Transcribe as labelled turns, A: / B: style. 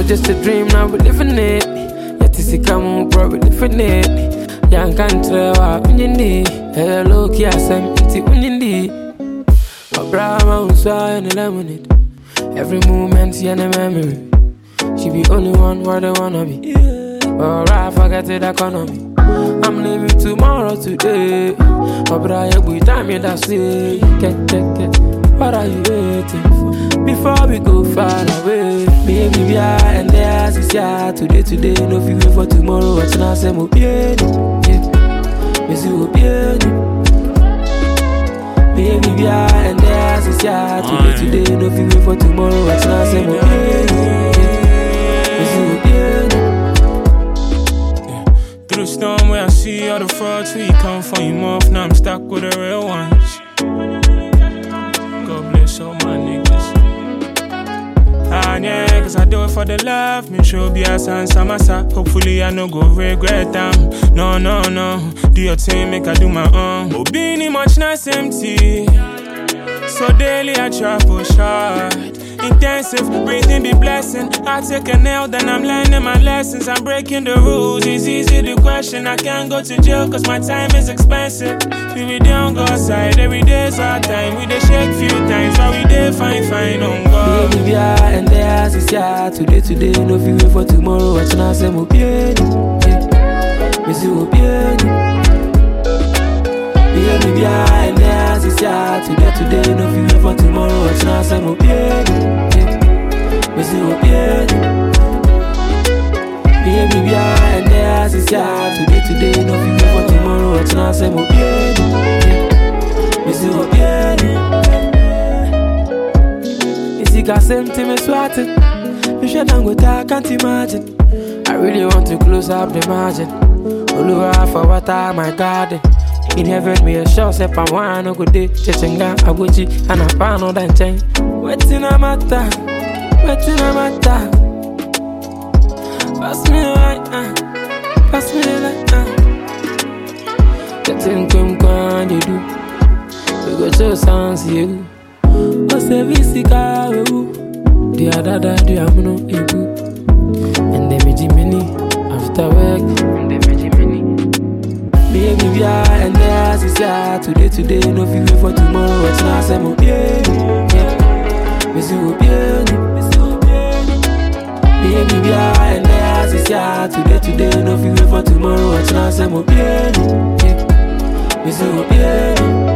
A: just a dream, now we living it. Yet is it come, bro, we living it. Young country, unyindi. Hello, kiasem, iti unyindi. Brahma was in the lemonade. Every moment, she in a memory. She be only one where they wanna be. But I forget the economy. I'm living tomorrow today. But I every time you that's it. What are you waiting for? Before we go far away, maybe we are and there's is yeah. Today, no feel for tomorrow. What's not say mo bien? Miss you bien. Maybe we are and there's is yeah. Today, no feel for tomorrow. What's not say mo bien? Miss you bien.
B: Through the storm where I see all the frauds, where you come from, you off. Now I'm stuck with the real ones. God bless all my niggas. Ah, yeah, cause I do it for the love. Me show be a sans samasa. Hopefully I no go regret them. No. Do your thing, make I do my own. Oh, being much nice empty. So daily I try push hard. Intensive, breathing be blessing. I take a nail, then I'm learning my lessons. I'm breaking the rules, it's easy to question. I can't go to jail cause my time is expensive. We don't go outside, every day's our time. We dey shake few times, but we dey fine on God.
A: Baby, yeah, and there's is yeah. Today, no feel wait for tomorrow. What's not say mo bien? Miss you bien. Baby, yeah, and there's is yeah. Today, no feel wait for tomorrow. What's not say mo bien? Miss you bien. Baby, yeah, and there's is yeah. Today, no feel wait for tomorrow. What's not say mo bien? Miss you bien. Got same thing me swatting. You should not go talk, can't imagine. I really want to close up the margin. All over for water, my garden. In heaven, me a short step and one no good day. Chechenga, Abuchi, and a pan on that chain. Waiting a matter. Pass me the light, pass me the light, Getting come, you do. We go show sounds you. Osevisika wewu the other the amuno ebu and the mini after work and the mini baby we are and there's is yeah. Today no feel wait for tomorrow. What's not say mo bien? Miss you bien. Baby we are and there's is yeah. Today no feel wait for tomorrow. What's not say mo bien? Miss you bien.